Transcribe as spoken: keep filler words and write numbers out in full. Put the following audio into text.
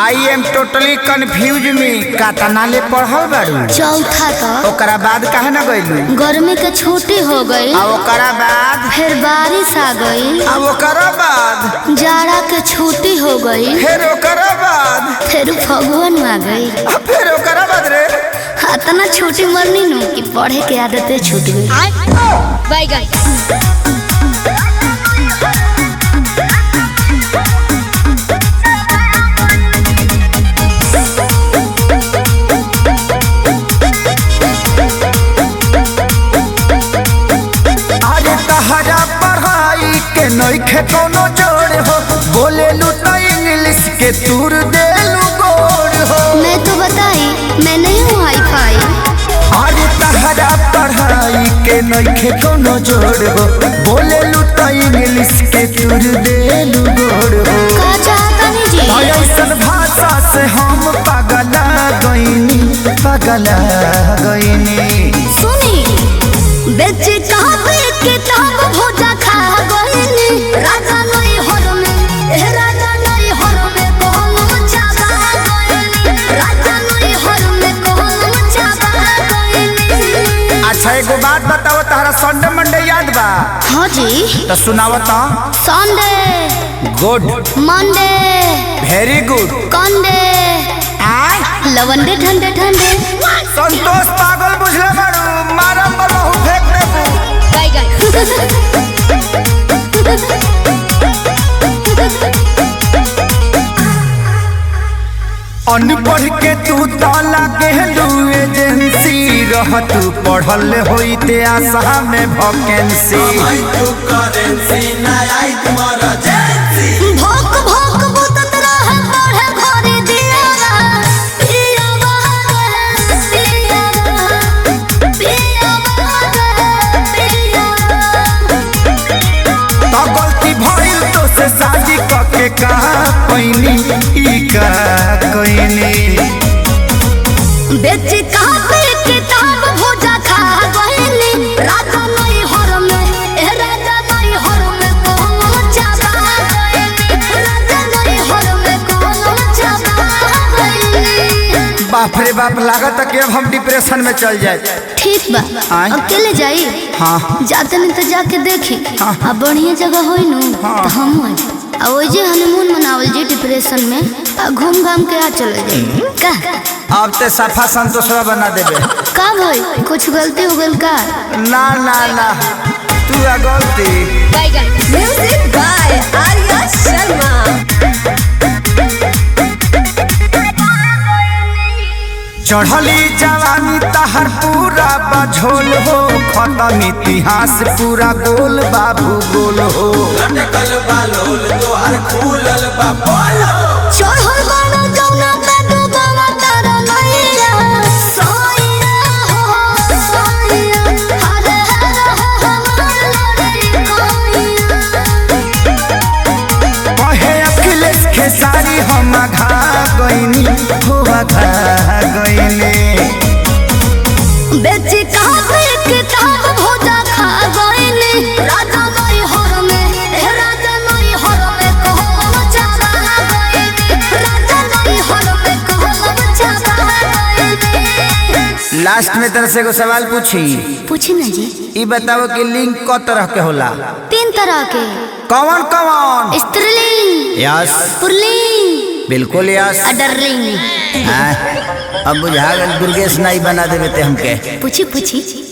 I am totally confuse में कातना ले पढ़ल बारू चौथा तक। ओकरा बाद काहे ना गइलू? गर्मी के छुट्टी हो गई। आ ओकरा बाद फिर बारिश आ गई। आ ओकरा बाद जाड़ा के छुट्टी हो गई। फिर ओकरा बाद फिर फगुन आ गई। आ फिर ओकरा बाद रे इतना छुट्टी मरनी नु कि पढ़े के आदतें छूट गई। नइखे कोनो जोड़ हो बोले लू तो इंग्लिश के तूर दे लू गोड़ हो। मैं तो बताई मैं नहीं हूँ हाई फाई। अरे तहरा पढ़ाई के नइखे कोनो जोड़ हो बोले लू तो इंग्लिश के तूर दे लू गोड़ हो। का चाहता नहीं जी? ऐसन भाषा से हम पगला गईनी पगला गईनी। सुनी बेचे कहाँ पे किताब भोजा खा गईनी। राजा नहीं हर में ए राजा नहीं हर में कोहम चाबा गईनी। राजा नहीं हर में कोहम चाबा गईनी। अच्छा एगो बात बताओ तारा संडे मंडे याद बा? हाँ जी। तो सुनाओ तो। Sunday good Monday very good कंडे लवंडे ठंडे ठंडे। संतोष पागल बुझले बारू मारम बलहु फेंक देबू। अनपढ़ के तू ताला गेलू एजेंसी रह तू पढ़ल होइते आशा में वैकेंसी। भोक भोक बुतत रहे पढ़े घरे दियारा। पिया बहारे पियारा पिया बहारे पियारा। तो गलती भइल तो से शादी करके का पैनी ई का कइनी। बेच कहाँ पे किताब भोजा खा गईनी। राजा नहीं हर में ए राजा नहीं हर में कोहम चाबा गईनी। राजा नहीं हर में कोहम चाबा गईनी। बाप रे बाप लागत कि अब हम डिप्रेशन में चल जाए। ठीक बा आय? अकेले जाई? हाँ जाते नहीं तो जाके देखी। हाँ। अब बढ़िया जगह होई नु हाँ। तो हम आई आ ओजे हनीमून मनावल जी डिप्रेशन में आ घूम घाम के आ चले जाई। का अब ते सफा संतोषवा बना देबे। का भाई कुछ गलती हो गइल का? ना ना ना तू आ गलती। Music by Arya Sharma. चढ़ली जवानी तहर पूरा बझोल हो खत्म इतिहास पूरा गोल बाबू गोल हो। लटकल बालोल तोहर खुलल बा बोल हो। चढ़ल बाना जौना पे डूबवा तारा नैया। सोइया हो सोइया हरे हरे हमार लड़ई कोइया। कहे अखिलेश खेसारी हम घा गईनी हो घा गईनी। बेच कहाँ पे किताब भोजा खा गईनी। राजा नहीं हर में ए राजा नहीं हर में कोहम चाबा गईनी। राजा नहीं हर में कोहम चाबा गईनी। लास्ट में तरह से एगो सवाल पूछी। पूछी ना जी। ई बताओ कि लिंग क तरह के होला? तीन तरह के। कौन कौन? स्त्रीलिंग यस पुल्लिंग बिल्कुल यस। अडरलिंग। हाँ, अब बुझा गल दुर्गेश नाई बना देवे ते हमके। पूछी पूछी